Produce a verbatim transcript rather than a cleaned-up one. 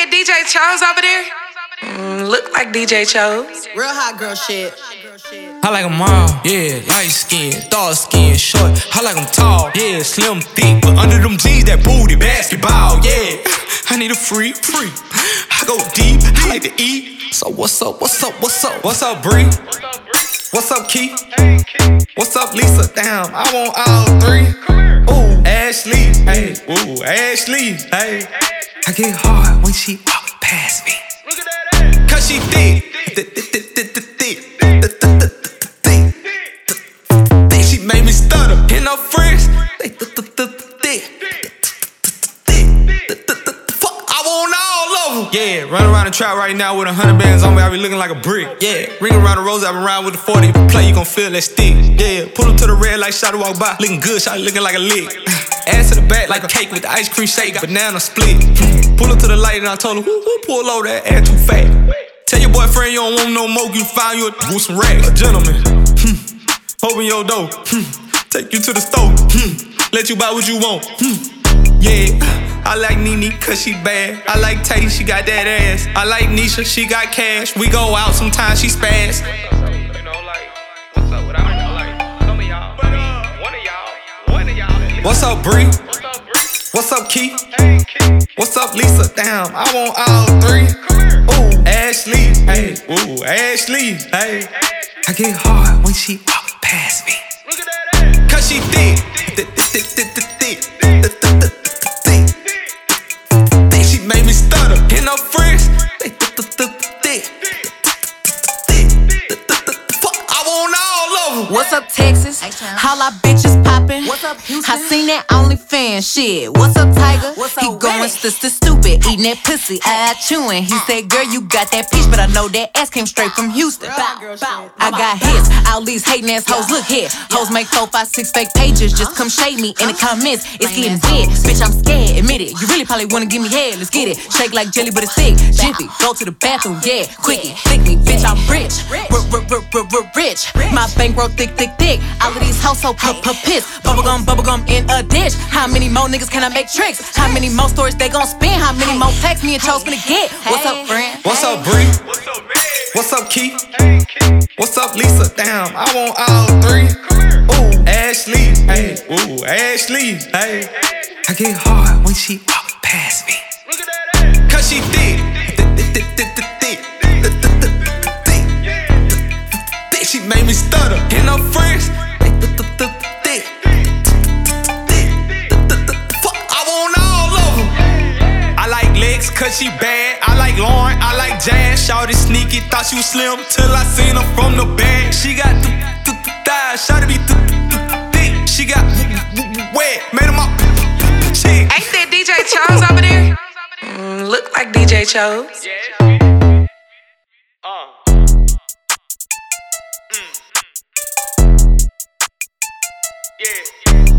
that D J Chose over there? Mm, look like D J Chose. Real hot girl shit. I like them all, yeah, light skin, dark skin, short. I like them tall, yeah, slim, thick, but under them jeans, that booty, basketball, yeah. I need a freak, freak. I go deep, I like to eat. So what's up, what's up, what's up? What's up, Bree? What's up, Keith? What's up, Lisa? Damn, I want all three. Ooh, Ashley, hey, ooh, Ashley, hey. I get hard when she walk past me. Cause she thick, thick, thick, thick, thick, thick, thick. She made me stutter. And her friends, they thick, thick, thick, thick. Fuck, I want all of them. Yeah, run around the trap right now with a hundred bands on me, I be looking like a brick. Yeah, ring around the rose, I been around with the forty. If you play, you gon' feel that stick. Yeah, pull up to the red like Shotty walk by, looking good, Shotty looking like a lick. Ass to the back like a cake with the ice cream shake, banana split. Pull up to the light and I told her, who, who pull over that ass too fat? Tell your boyfriend you don't want no more, you find you a with some racks. A gentleman, hmm. Open your door, hmm. Take you to the store, hmm. Let you buy what you want, hmm. Yeah, I like Nene cause she bad. I like Tay, she got that ass. I like Nisha, she got cash. We go out sometimes, she spaz. What's up, Bree? What's up, Keith? What's up, Lisa? Damn, I want all three. Ooh, Ashley, hey, ooh, Ashley, hey. I get hard when she walk past me. Cause she thick, thick, thick, thick, thick, thick, thick. She made me stutter. And her friends, they thick, thick, thick, thick. Fuck, I want all of them. What's up, Texas? How our bitches poppin'? What's up, Houston? I seen that OnlyFans shit. What's up, Tiger? What's he up, going Reddit? sister stupid, eating that pussy, eye chewing. He said, girl, you got that peach, but I know that ass came straight from Houston. Bow, girl shit. I got hits, all these hating ass hoes. Look here, hoes make four, five, six fake pages. Just come shade me in the comments. It's getting dead, bitch. I'm scared. Admit it. You really probably wanna give me head. Let's get it. Shake like jelly, but it's thick. Jiffy, go to the bathroom, yeah. Quickie, thick me, bitch. I'm rich, rich. My bankroll thick, thick, thick. All of these hoes so p p piss. Bubblegum, bubblegum in a dish. How many more niggas can I make tricks? How many more stories they gon' spin? How many more packs me and Chose finna get? What's up, friend? What's up, Bree? What's up, Keith? What's up, Lisa? Damn, I want all three. Ooh, Ashley, hey, ooh, Ashley, hey. I get hard when she walk past me. Cause she thick, thick, thick, thick, thick, thick, thick. She made me stutter. And her friends, they thick, thick, thick, thick. Fuck, I want all of them. I like Lex cause she bad. I like Lauren, I like Jazz. Shawty sneaky, thought she was slim till I seen her from the back. She got th th th thighs, shawty be th th thick. She got wet, made them up. Shit. Ain't that D J Chose over there? Mm, look like D J Chose. Yeah. Uh. Mm. Yeah.